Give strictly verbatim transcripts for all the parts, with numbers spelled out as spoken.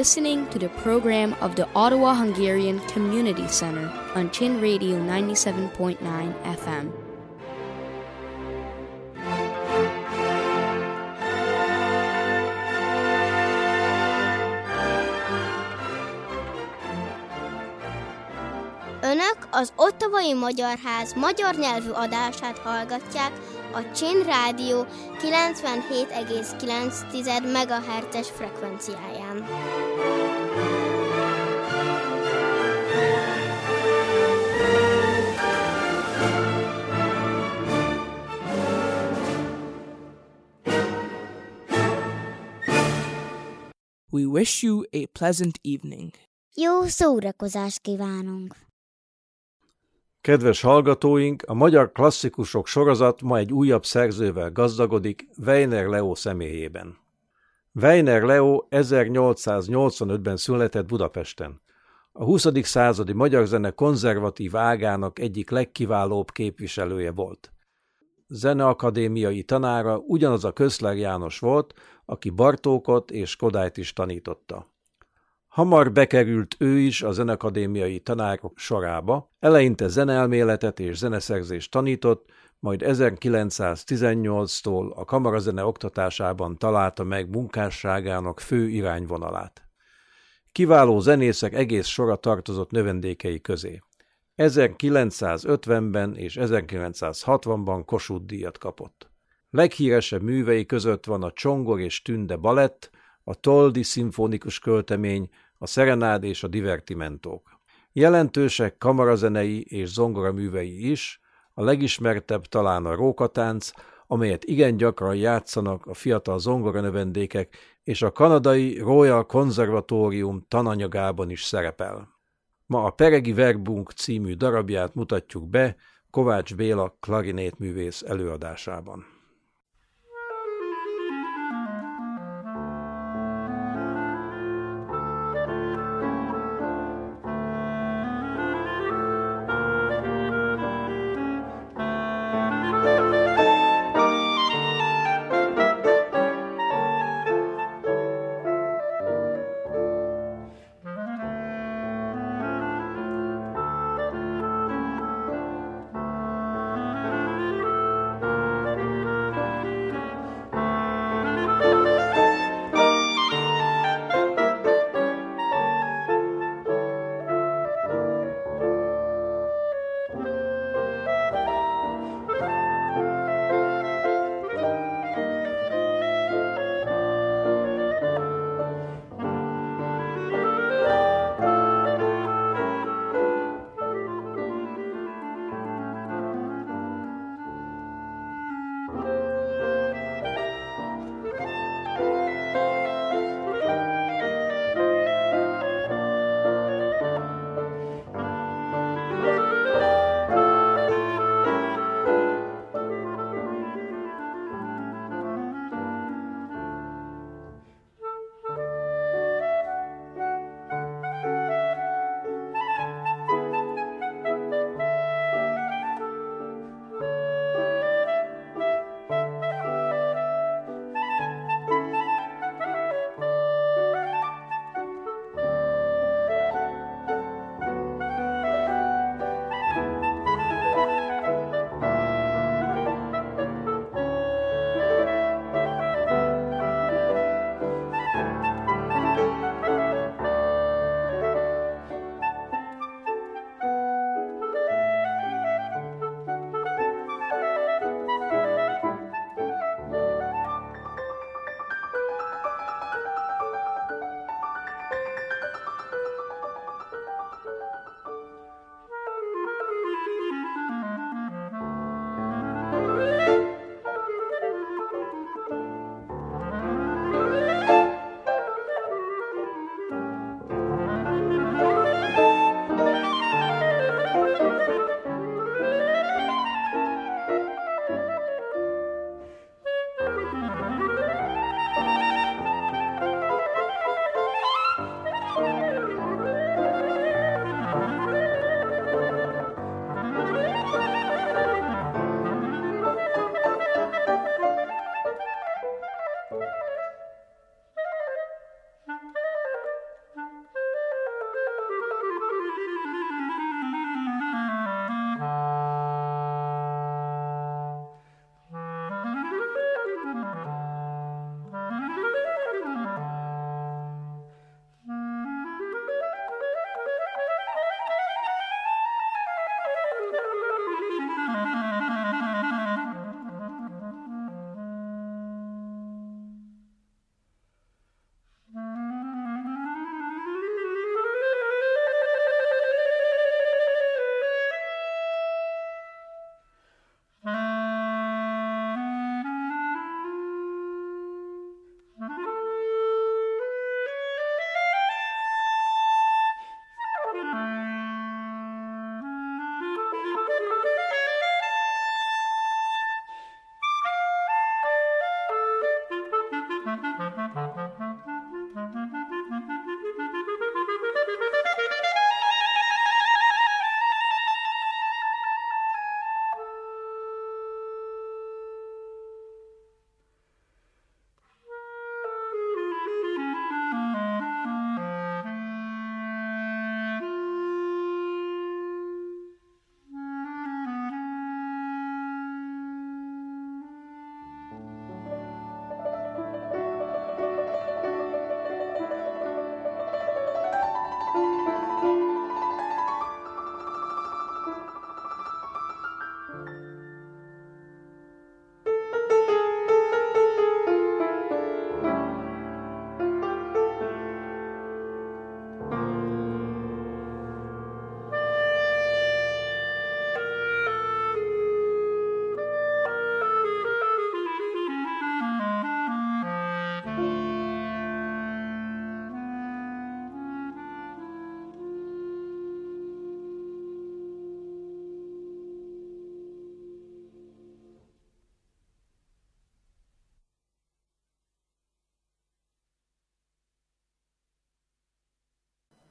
listening to the program of the Ottawa Hungarian Community Center on Chin Radio ninety-seven point nine F M. Önök az Ottawai Magyar Ház magyar nyelvű adását hallgatják a Chin Rádió kilencvenhét egész kilenc megahertzes frekvenciáján. We wish you a pleasant evening. Jó szórakozást kívánunk! Kedves hallgatóink, a magyar klasszikusok sorozat ma egy újabb szerzővel gazdagodik, Weiner Leó személyében. Weiner Leó ezernyolcszáznyolcvanötben született Budapesten. A huszadik századi magyar zene konzervatív ágának egyik legkiválóbb képviselője volt. Zeneakadémiai tanára ugyanaz a Köszler János volt, aki Bartókot és Kodályt is tanította. Hamar bekerült ő is a zeneakadémiai tanárok sorába, eleinte zeneelméletet és zeneszerzést tanított, majd ezerkilencszáztizennyolctól a kamarazene oktatásában találta meg munkásságának fő irányvonalát. Kiváló zenészek egész sora tartozott növendékei közé. ezerkilencszázötvenben és ezerkilencszázhatvanban Kossuth-díjat kapott. Leghíresebb művei között van a Csongor és Tünde balett, a Toldi szimfonikus költemény, a Szerenád és a Divertimentók. Jelentősek kamarazenei és zongoraművei is, a legismertebb talán a Rókatánc, amelyet igen gyakran játszanak a fiatal zongoranövendékek, és a kanadai Royal Conservatorium tananyagában is szerepel. Ma a Peregi Verbunk című darabját mutatjuk be Kovács Béla klarinétművész előadásában.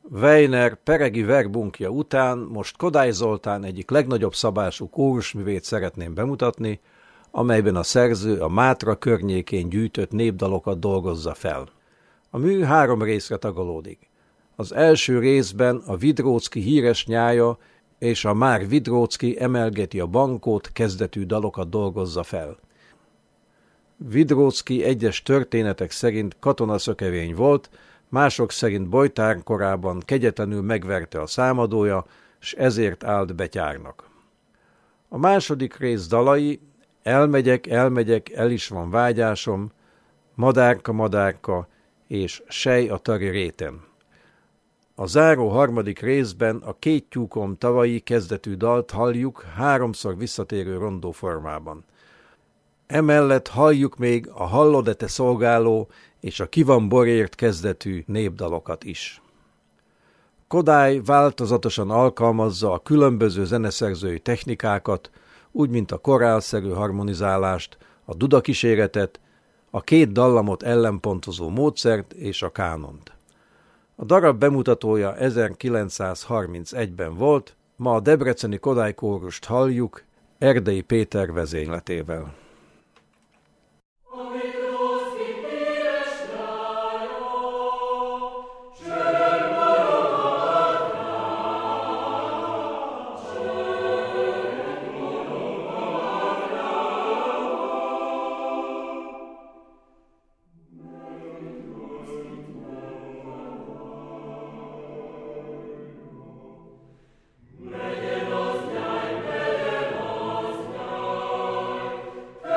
Weiner peregi verbunkja után most Kodály Zoltán egyik legnagyobb szabású kórusművét szeretném bemutatni, amelyben a szerző a Mátra környékén gyűjtött népdalokat dolgozza fel. A mű három részre tagolódik. Az első részben a Vidróczki híres nyája és a Már Vidróczki emelgeti a bankót kezdetű dalokat dolgozza fel. Vidróczki egyes történetek szerint katonaszökevény volt, mások szerint bojtár korában kegyetlenül megverte a számadója, s ezért állt betyárnak. A második rész dalai Elmegyek, elmegyek, el is van vágyásom, Madárka, madárka és Sej a tari réten. A záró harmadik részben a Két tyúkom tavai kezdetű dalt halljuk háromszor visszatérő rondó formában. Emellett halljuk még a Hallod-e te szolgáló és a Ki van borért kezdetű népdalokat is. Kodály változatosan alkalmazza a különböző zeneszerzői technikákat, úgy mint a korálszerű harmonizálást, a dudakíséretet, a két dallamot ellenpontozó módszert és a kánont. A darab bemutatója ezerkilencszázharmincegyben volt, ma a debreceni Kodály kórust halljuk Erdei Péter vezényletével. Legyen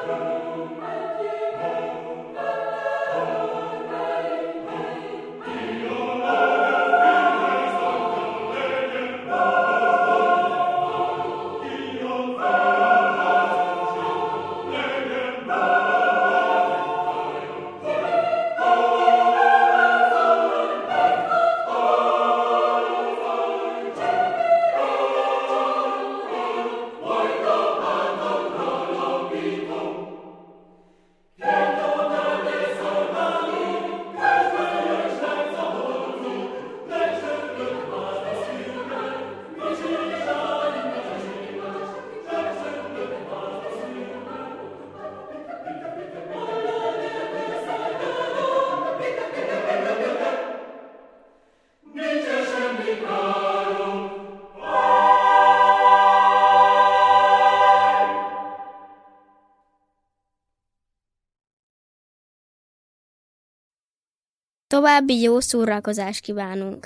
További jó szórakozást kívánunk!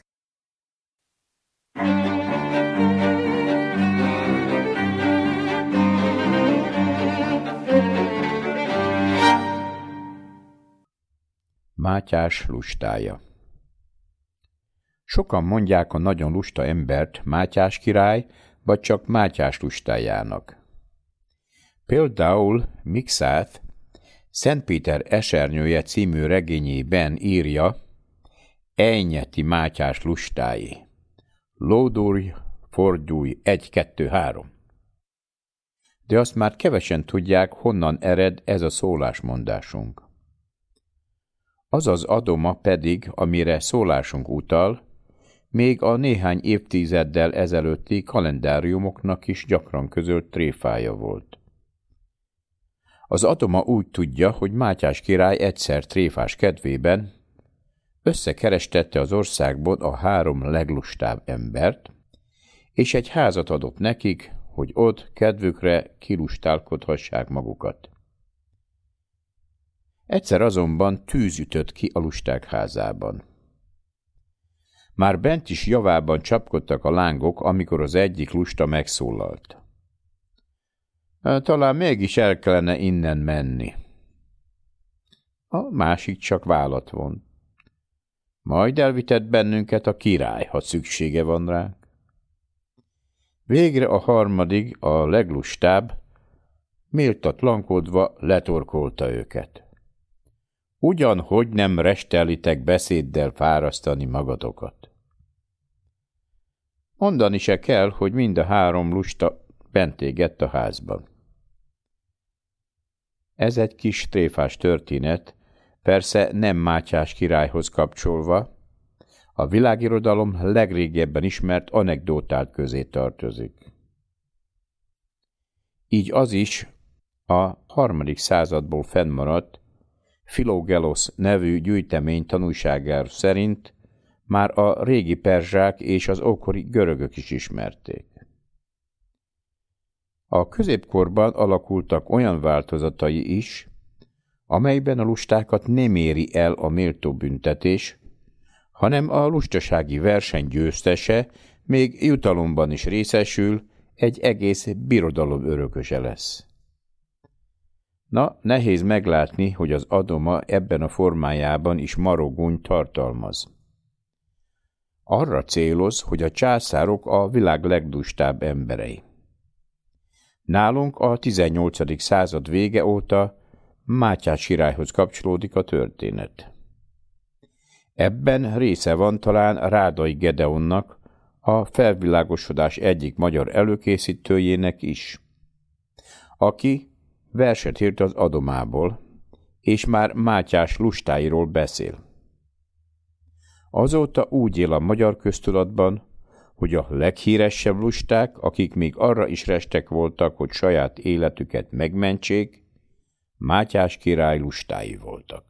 Mátyás lustája. Sokan mondják a nagyon lusta embert Mátyás király, vagy csak Mátyás lustájának. Például Mikszáth Szent Péter esernyője című regényében írja: Ejnyeti Mátyás lustái. Lódulj, fordulj, egy, kettő, három. De azt már kevesen tudják, honnan ered ez a szólásmondásunk. Az az adoma pedig, amire szólásunk utal, még a néhány évtizeddel ezelőtti kalendáriumoknak is gyakran közölt tréfája volt. Az adoma úgy tudja, hogy Mátyás király egyszer tréfás kedvében összekerestette az országból a három leglustább embert, és egy házat adott nekik, hogy ott kedvükre kilustálkodhassák magukat. Egyszer azonban tűz ütött ki a lusták házában. Már bent is javában csapkodtak a lángok, amikor az egyik lusta megszólalt. Talán mégis el kellene innen menni. A másik csak vállat vont. Majd elvitett bennünket a király, ha szüksége van ránk. Végre a harmadik, a leglustább, méltatlankodva letorkolta őket. Ugyanhogy nem restelitek beszéddel fárasztani magatokat. Mondani se kell, hogy mind a három lusta bent égett a házban. Ez egy kis tréfás történet, persze nem Mátyás királyhoz kapcsolva, a világirodalom legrégebben ismert anekdótát közé tartozik. Így az is a harmadik századból fennmaradt Philogélos nevű gyűjtemény tanúságára szerint már a régi perzsák és az ókori görögök is ismerték. A középkorban alakultak olyan változatai is, amelyben a lustákat nem éri el a méltó büntetés, hanem a lustasági verseny győztese még jutalomban is részesül, egy egész birodalom örököse lesz. Na, nehéz meglátni, hogy az adoma ebben a formájában is marogúny tartalmaz. Arra céloz, hogy a császárok a világ leglustább emberei. Nálunk a tizennyolcadik század vége óta Mátyás királyhoz kapcsolódik a történet. Ebben része van talán Rádai Gedeonnak, a felvilágosodás egyik magyar előkészítőjének is, aki verset írt az adomából, és már Mátyás lustáiról beszél. Azóta úgy él a magyar köztudatban, hogy a leghíresebb lusták, akik még arra is restek voltak, hogy saját életüket megmentsék, Mátyás király lustái voltak.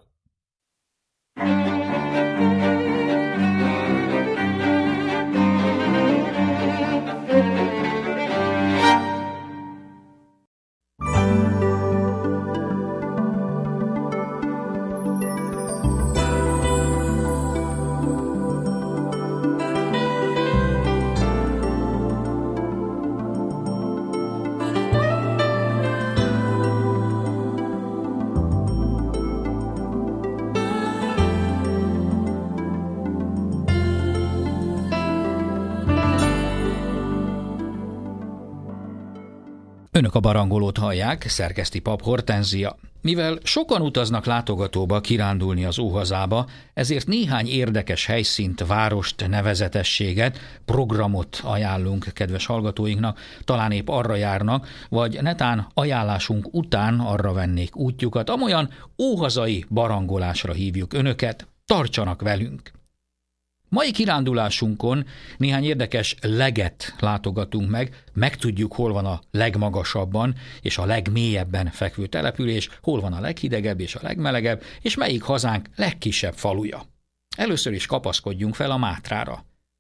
Önök a barangolót hallják, szerkeszti Pap Hortenzia. Mivel sokan utaznak látogatóba kirándulni az Óhazába, ezért néhány érdekes helyszínt, várost, nevezetességet, programot ajánlunk kedves hallgatóinknak. Talán épp arra járnak, vagy netán ajánlásunk után arra vennék útjukat, amolyan óhazai barangolásra hívjuk önöket. Tartsanak velünk! Mai kirándulásunkon néhány érdekes leget látogatunk meg, megtudjuk, hol van a legmagasabban és a legmélyebben fekvő település, hol van a leghidegebb és a legmelegebb, és melyik hazánk legkisebb faluja. Először is kapaszkodjunk fel a Mátrára.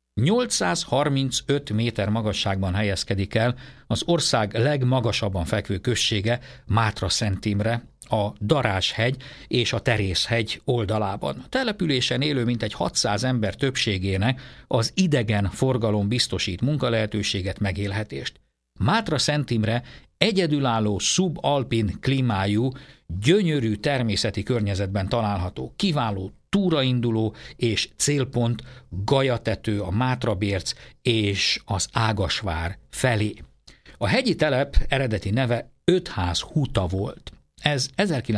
nyolcszázharmincöt méter magasságban helyezkedik el az ország legmagasabban fekvő községe, Mátra-Szent Imre, a Darázs-hegy és a Terész-hegy oldalában. A településen élő mintegy hatszáz ember többségének az idegen forgalom biztosít munkalehetőséget, megélhetést. Mátra-Szent Imre egyedülálló szubalpin klímájú, gyönyörű természeti környezetben található, kiváló túrainduló és célpont Gajatető, a Mátrabérc és az Ágasvár felé. A hegyi telep eredeti neve Ötház Huta volt. Ez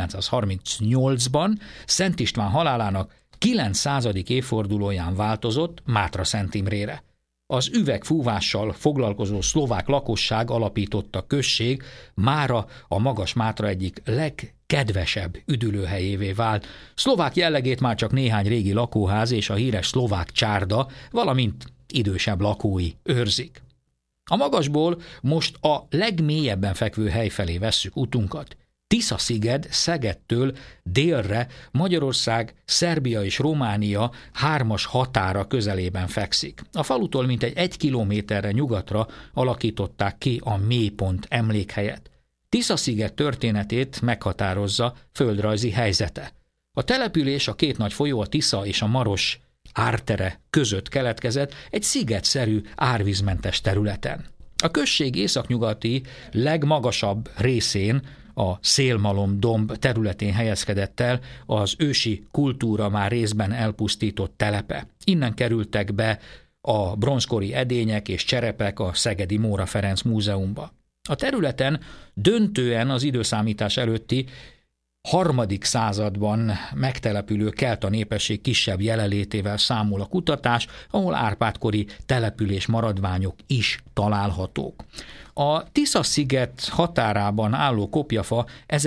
ezerkilencszázharmincnyolcban Szent István halálának kilencszázadik évfordulóján változott Mátra-Szent Imrére. Az üvegfúvással foglalkozó szlovák lakosság alapította község, mára a Magas Mátra egyik legkedvesebb üdülőhelyévé vált. Szlovák jellegét már csak néhány régi lakóház és a híres szlovák csárda, valamint idősebb lakói őrzik. A magasból most a legmélyebben fekvő hely felé vesszük utunkat. Tisza-sziged Szegedtől délre Magyarország, Szerbia és Románia hármas határa közelében fekszik. A falutól mintegy egy kilométerre nyugatra alakították ki a mélypont emlékhelyet. Tisza-sziget történetét meghatározza földrajzi helyzete. A település a két nagy folyó, a Tisza és a Maros ártere között keletkezett egy szigetszerű árvízmentes területen. A község északnyugati legmagasabb részén, a Szélmalom-domb területén helyezkedett el az ősi kultúra már részben elpusztított telepe. Innen kerültek be a bronzkori edények és cserepek a Szegedi Móra Ferenc Múzeumba. A területen döntően az időszámítás előtti harmadik században megtelepülő kelta népesség kisebb jelenlétével számol a kutatás, ahol Árpád-kori település maradványok is találhatók. A Tisza-sziget határában álló kopjafa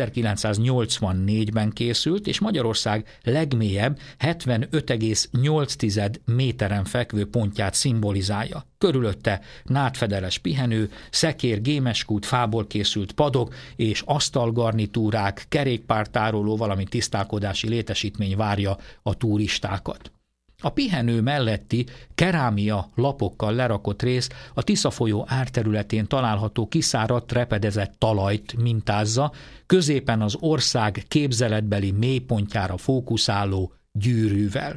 ezerkilencszáznyolcvannégyben készült, és Magyarország legmélyebb hetvenöt egész nyolc méteren fekvő pontját szimbolizálja. Körülötte nádfedeles pihenő, szekér, gémeskút, fából készült padok és asztalgarnitúrák, kerékpártároló, valamint tisztálkodási létesítmény várja a turistákat. A pihenő melletti kerámia lapokkal lerakott rész a Tisza folyó árterületén található kiszáradt, repedezett talajt mintázza, középen az ország képzeletbeli mélypontjára fókuszáló gyűrűvel.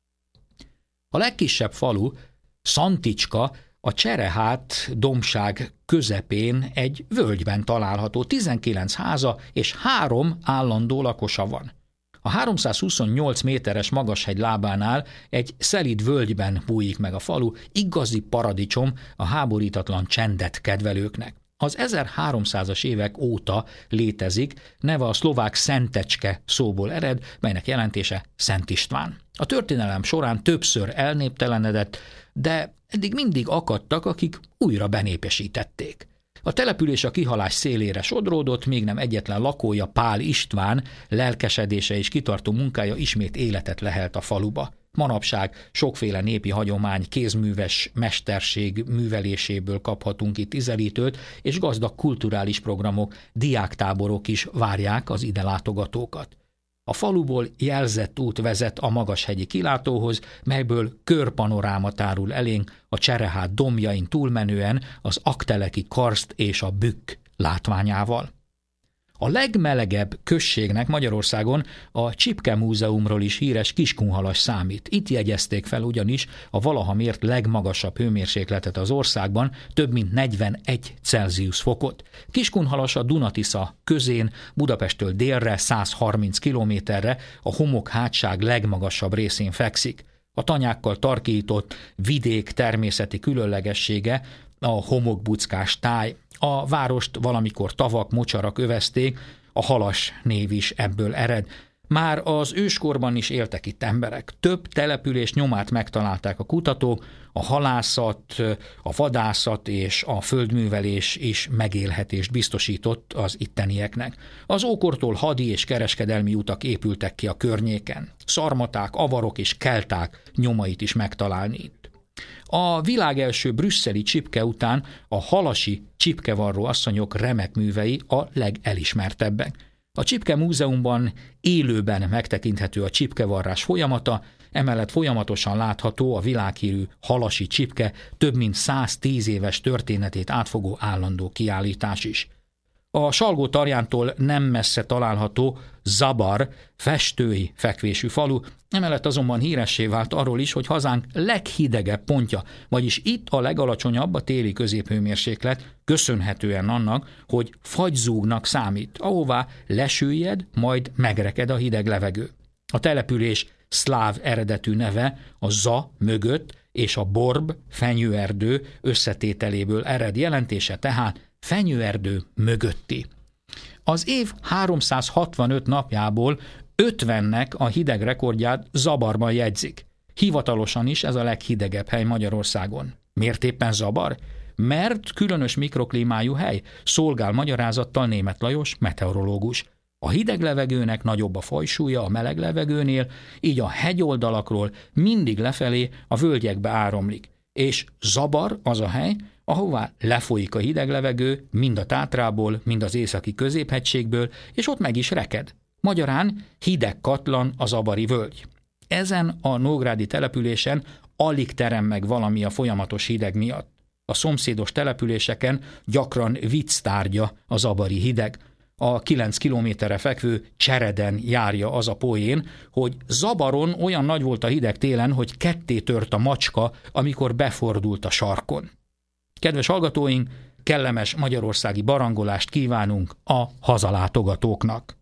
A legkisebb falu, Szanticska, a Cserehát dombság közepén egy völgyben található, tizenkilenc háza és három állandó lakosa van. A háromszázhuszonnyolc méteres magashegy lábánál egy szelíd völgyben bújik meg a falu, igazi paradicsom a háborítatlan csendet kedvelőknek. Az ezerháromszázas évek óta létezik, neve a szlovák Szentecske szóból ered, melynek jelentése Szent István. A történelem során többször elnéptelenedett, de eddig mindig akadtak, akik újra benépesítették. A település a kihalás szélére sodródott, még nem egyetlen lakója, Pál István lelkesedése és kitartó munkája ismét életet lehelt a faluba. Manapság sokféle népi hagyomány, kézműves mesterség műveléséből kaphatunk itt ízelítőt, és gazdag kulturális programok, diáktáborok is várják az ide látogatókat. A faluból jelzett út vezet a magashegyi kilátóhoz, melyből körpanoráma tárul elénk a Cserehát dombjain túlmenően az Akteleki karszt és a Bükk látványával. A legmelegebb községnek Magyarországon a Csipke Múzeumról is híres Kiskunhalas számít. Itt jegyezték fel ugyanis a valaha mért legmagasabb hőmérsékletet az országban, több mint negyvenegy Celsius fokot. Kiskunhalas a Dunatisza közén, Budapesttől délre százharminc kilométerre a Homok-hátság legmagasabb részén fekszik. A tanyákkal tarkított vidék természeti különlegessége a homokbuckás táj. A várost valamikor tavak, mocsarak övezték, a Halas név is ebből ered. Már az őskorban is éltek itt emberek. Több település nyomát megtalálták a kutatók, a halászat, a vadászat és a földművelés is megélhetést biztosított az ittenieknek. Az ókortól hadi és kereskedelmi utak épültek ki a környéken. Szarmaták, avarok és kelták nyomait is megtalálni itt. A világ első brüsszeli csipke után a halasi csipkevarró asszonyok remek művei a legelismertebbek. A Csipke Múzeumban élőben megtekinthető a csipkevarrás folyamata, emellett folyamatosan látható a világhírű halasi csipke több mint száztíz éves történetét átfogó állandó kiállítás is. A Salgótarjántól nem messze található Zabar festői fekvésű falu, emellett azonban híressé vált arról is, hogy hazánk leghidegebb pontja, vagyis itt a legalacsonyabb a téli középhőmérséklet, köszönhetően annak, hogy fagyzúgnak számít, ahová lesüllyed, majd megreked a hideg levegő. A település szláv eredetű neve a za mögött és a borb fenyőerdő összetételéből ered, jelentése tehát fenyőerdő mögötti. Az év háromszázhatvanöt napjából ötvennek a hideg rekordját Zabarban jegyzik. Hivatalosan is ez a leghidegebb hely Magyarországon. Miért éppen Zabar? Mert különös mikroklímájú hely, szolgál magyarázattal Németh Lajos meteorológus. A hideg levegőnek nagyobb a fajsúlya a meleg levegőnél, így a hegyoldalakról mindig lefelé a völgyekbe áramlik. És Zabar az a hely, ahová lefolyik a hideg levegő mind a Tátrából, mind az északi középhegységből, és ott meg is reked. Magyarán hideg katlan a zabari völgy. Ezen a nógrádi településen alig terem meg valami a folyamatos hideg miatt. A szomszédos településeken gyakran vicc tárgya a zabari hideg. A kilenc kilométerre fekvő Csereden járja az a poén, hogy Zabaron olyan nagy volt a hideg télen, hogy ketté tört a macska, amikor befordult a sarkon. Kedves hallgatóink, kellemes magyarországi barangolást kívánunk a hazalátogatóknak!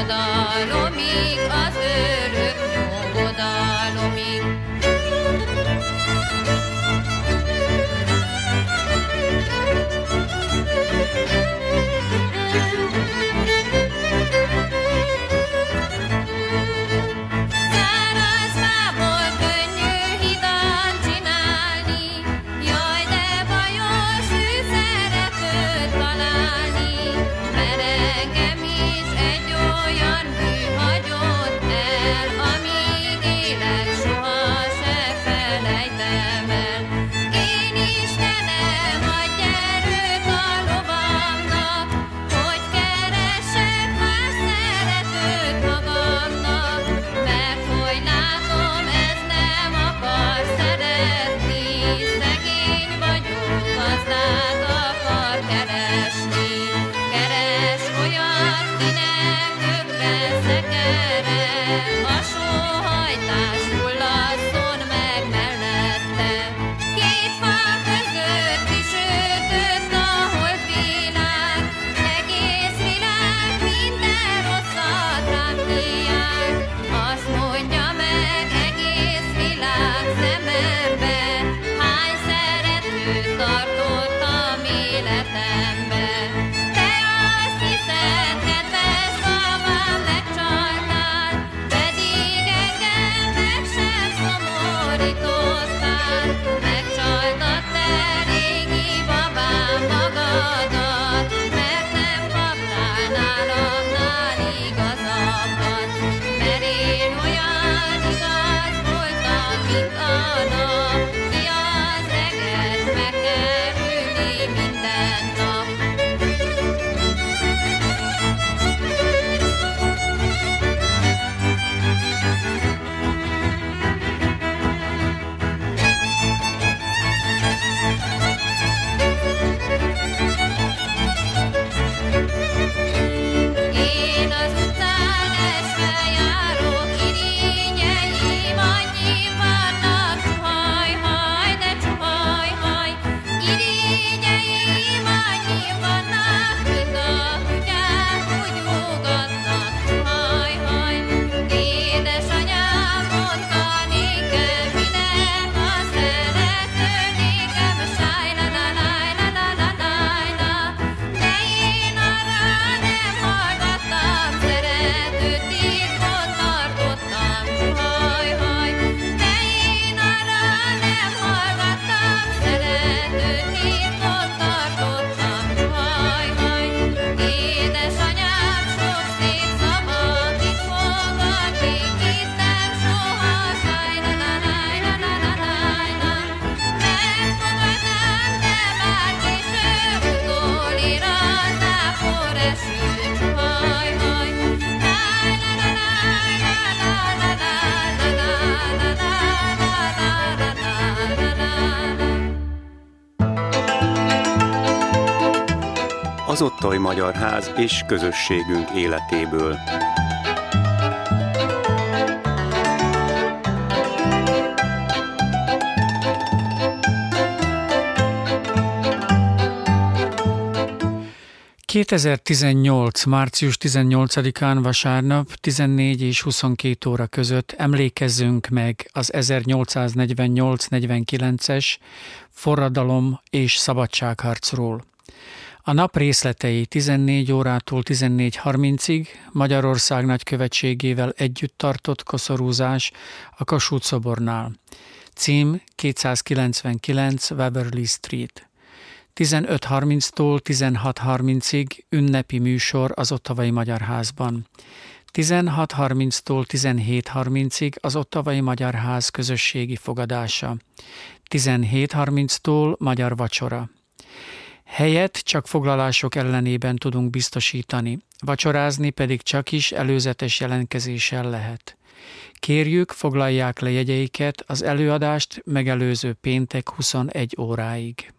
nyugodalomig, az örök nyugodalomig. Az Otthai Magyar Ház és közösségünk életéből. kétezer-tizennyolc. március tizennyolcadikán vasárnap tizennégy és huszonkét óra között emlékezzünk meg az ezernyolcszáznegyvennyolc negyvenkilences forradalom és szabadságharcról. A nap részletei tizennégy órától tizennégy harmincig Magyarország nagykövetségével együtt tartott koszorúzás a Kossuth-szobornál. Cím kétszázkilencvenkilenc Waverly Street. tizenöt harminctól tizenhat harmincig ünnepi műsor az Ottavai Magyar Házban. tizenhat harminctól tizenhét harmincig az Ottavai Magyar Ház közösségi fogadása. tizenhét harminctól magyar vacsora. Helyet csak foglalások ellenében tudunk biztosítani, vacsorázni pedig csak is előzetes jelentkezéssel lehet. Kérjük, foglalják le jegyeiket az előadást megelőző péntek huszonegy óráig.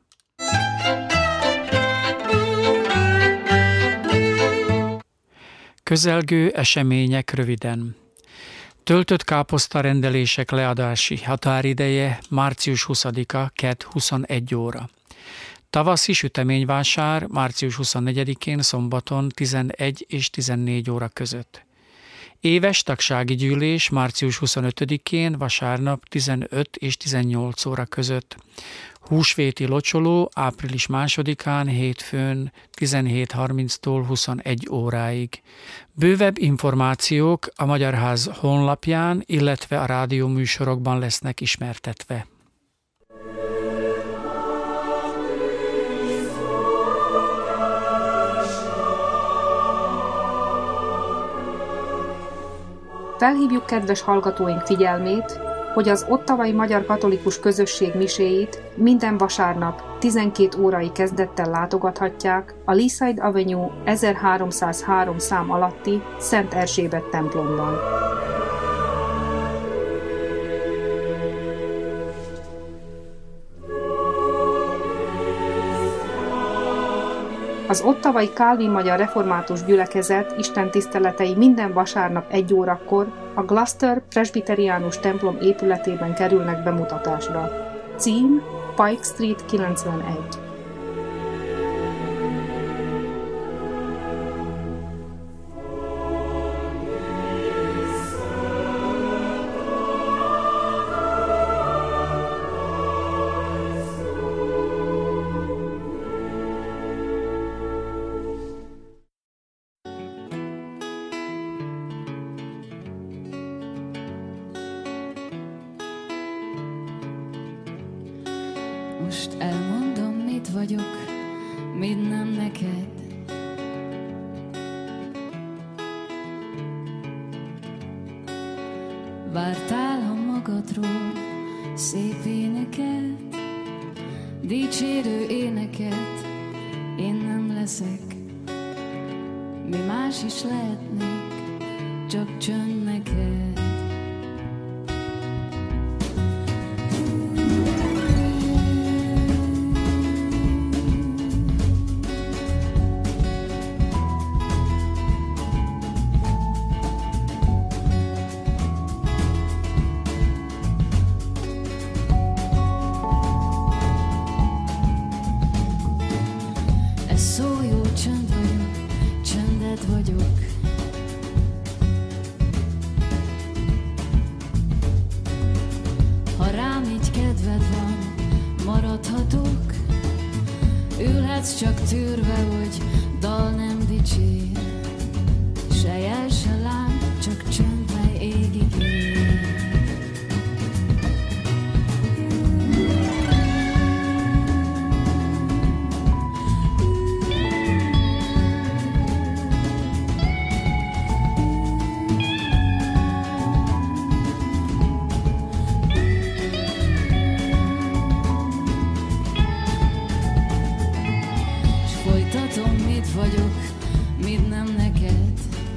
Közelgő események röviden. Töltött káposzta rendelések leadási határideje március huszadika, kedd huszonegy óra. Tavaszi süteményvásár március huszonnegyedikén szombaton tizenegy és tizennégy óra között. Éves tagsági gyűlés március huszonötödikén vasárnap tizenöt és tizennyolc óra között. Húsvéti locsoló április másodikán hétfőn tizenhét harminctól huszonegy óráig. Bővebb információk a Magyar Ház honlapján, illetve a rádióműsorokban lesznek ismertetve. Felhívjuk kedves hallgatóink figyelmét, hogy az ottawai magyar katolikus közösség miséit minden vasárnap tizenkét órai kezdettel látogathatják a Leaside Avenue ezerháromszázhárom szám alatti Szent Erzsébet templomban. Az ottawai Kálvin Magyar Református Gyülekezet istentiszteletei minden vasárnap egy órakor a Gloucester presbiteriánus templom épületében kerülnek bemutatásra. Cím Pike Street kilencvenegy. Most elmondom, mit vagyok, mit nem neked. Vártál a magadról szép éneket, dicsérő éneket, én nem leszek. Mi más is lehetnék, csak csönd neked. Csak tűrve, hogy dal nem dicsér, se jel, se láng, csak csönd, mely égig ér. Vagyok, mit nem neked.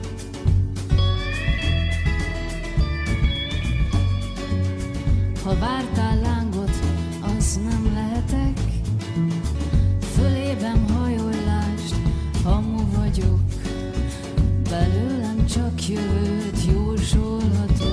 Ha vártál lángot, az nem lehetek. Fölében hajollást, hamu vagyok. Belőlem csak jövőt jósolhatok.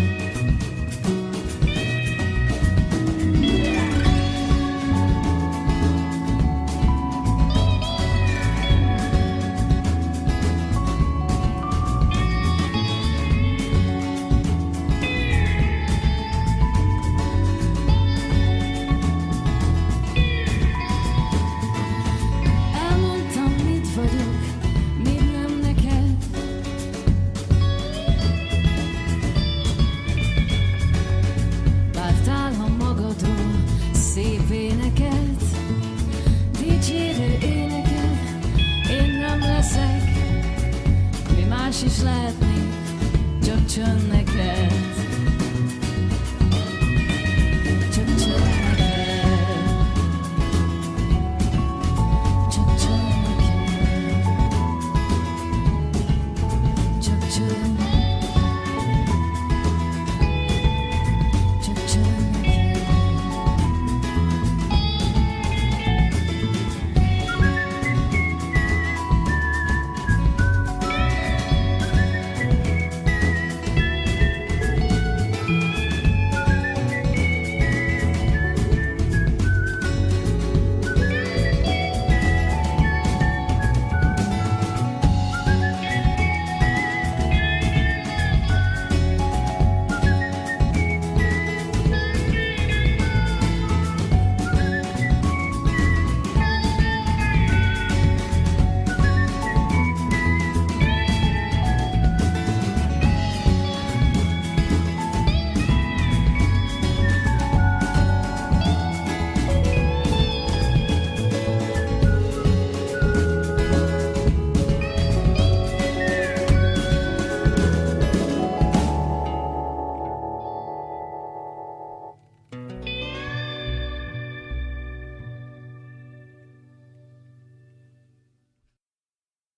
Is lehetnék, csak csönd neked. Csak csönd neked. Csak csönd neked. Csak csönd. Csak csönd neked.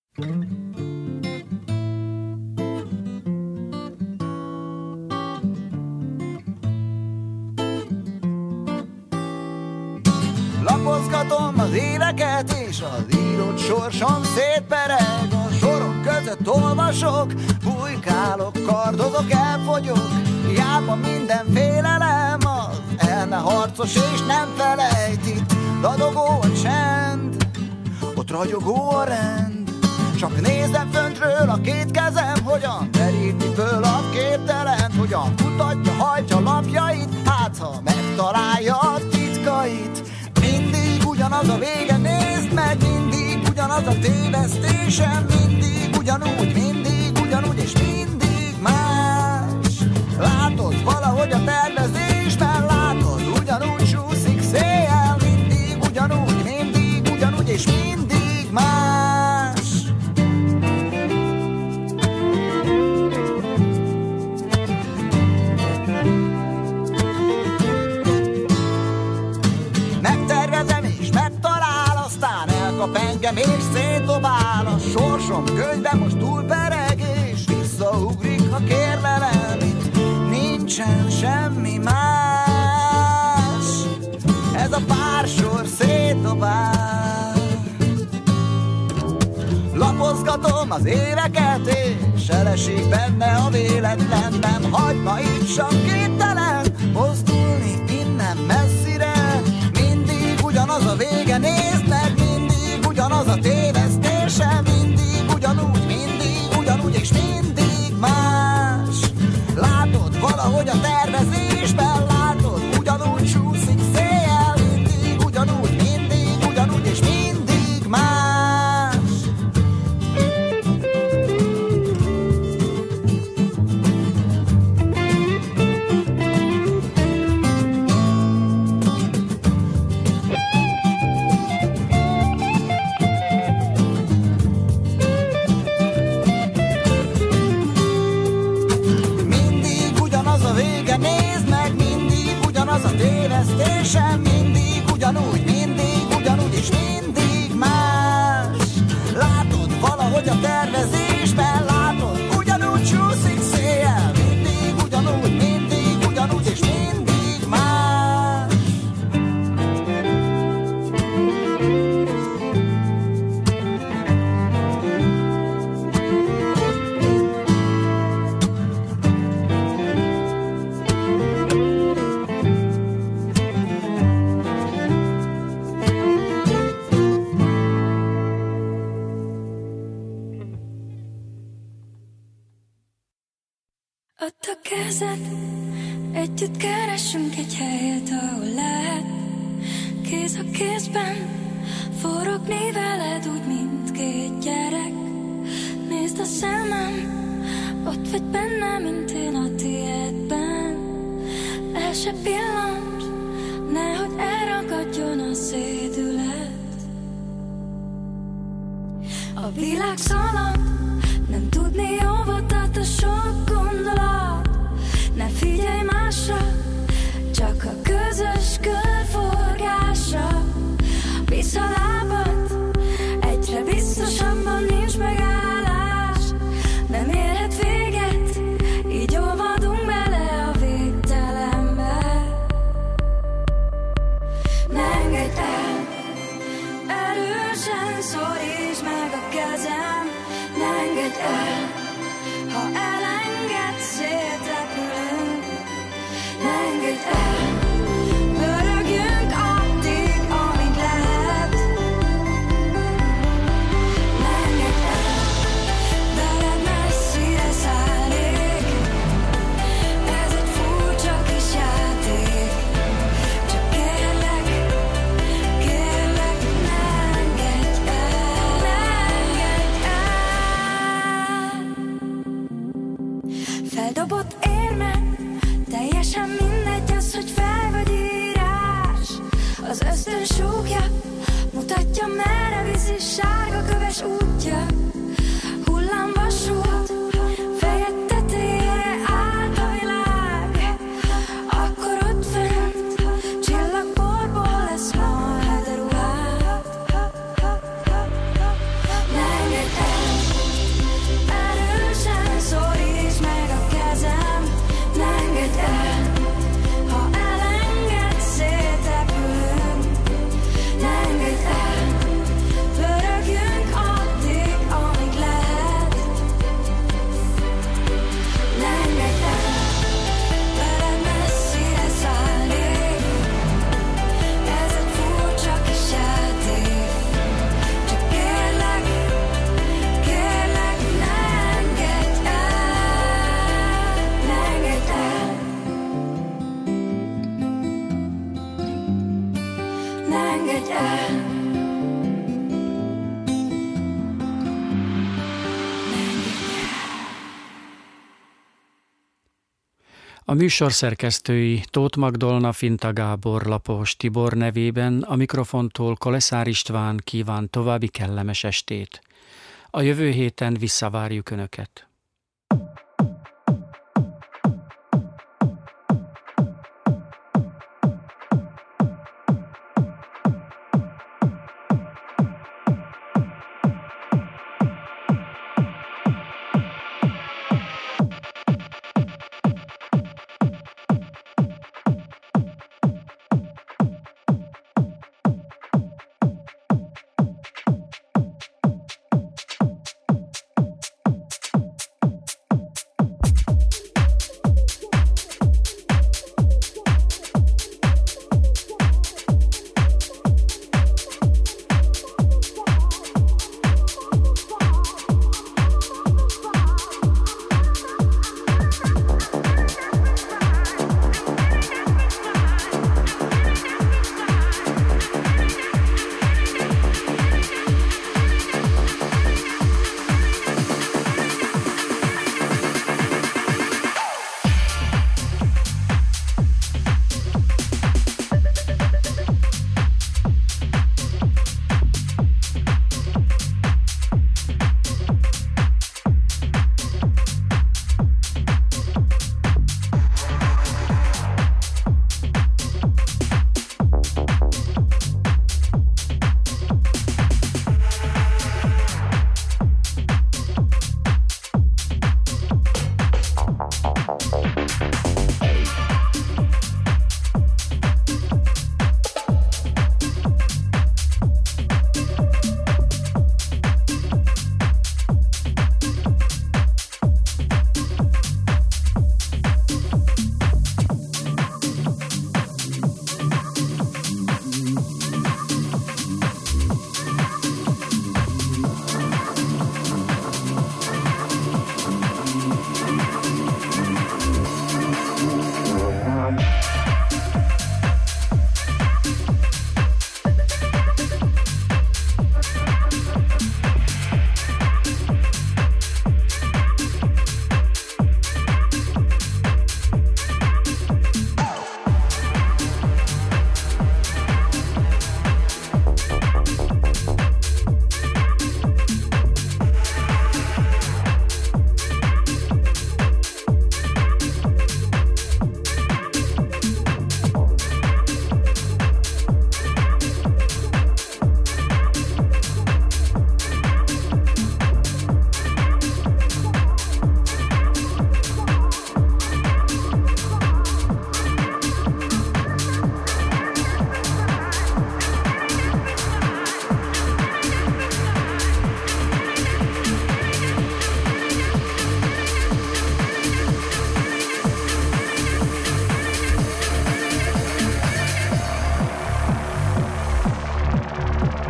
Lapozgatom az éveket, és az írott sorsom szétpereg. A soron között olvasok, bujkálok, kardozok, elfogyok. Hiába minden félelem, az elme harcos és nem felejt. Itt dadogó a csend, ott ragyogó a rend. Csak nézem föntről a két kezem, hogyan deríti föl a képtelent, hogyan kutatja, hajtja lapjait, hát ha megtalálja a titkait. Mindig ugyanaz a vége, nézd meg, mindig ugyanaz a tévesztésem, mindig ugyanúgy, mindig ugyanúgy és mindig más. Látod valahogy a tervezésben, látod ugyanúgy csúszik széjjel, mindig ugyanúgy, mindig ugyanúgy és mindig más. Megtervezem és megtalál, aztán elkap engem és szétdobál. A sorsom könyvben most túlpereg és visszaugrik, ha kérlelem. Itt nincsen semmi más, ez a pár sor szétdobál. Lapozgatom az éveket, és elesik benne a véletlen. Nem hagy ma itt sem képtelen mozdulni innen messzire. Mindig ugyanaz a vége, nézd meg, mindig ugyanaz a tévesztése, mindig ugyanúgy, mindig ugyanúgy és mindig más. Látod valahogy a tervezésben, látod ugyanúgy csúszik széjjel, mindig ugyanúgy, mindig ugyanúgy és mindig más. Nézd meg, mindig ugyanaz a tévesztésem, mindig ugyanúgy, mindig ugyanúgy és mindig más. Látod valahogy a tervezésben, látod ugyanúgy csúszik széjjel, mindig ugyanúgy, mindig ugyanúgy és mindig más. Add a kezed, együtt keressünk egy helyet, ahol lehet. Kéz a kézben, forogni veled úgy, mint két gyerek. Nézd a szemem, ott vagy benne, mint én a tiédben. El se pillancs, nehogy elragadjon a szédület. A világ szalad, nem tudni hova tart a sok gondolat. Ne figyelj másra, csak a közös körforgása. Visz a lábad, egyre biztosabban nincs megállás. Nem érhet véget, így olvadunk bele a végtelenbe. Ne engedj el, erősen szorítsd meg a kezem. Ne engedj el, ha elengedsz, szétrepülünk. Ne engedj el, pörögjünk addig, amíg lehet. Ne engedj el, veled messzire szállnék. Ez egy furcsa kis játék. Csak kérlek, kérlek, ne engedj el, ne engedj el. A műsor szerkesztői Tóth Magdolna, Finta Gábor, Lapos Tibor nevében a mikrofontól Koleszár István kíván további kellemes estét. A jövő héten visszavárjuk Önöket.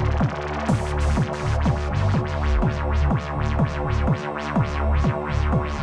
Thank you.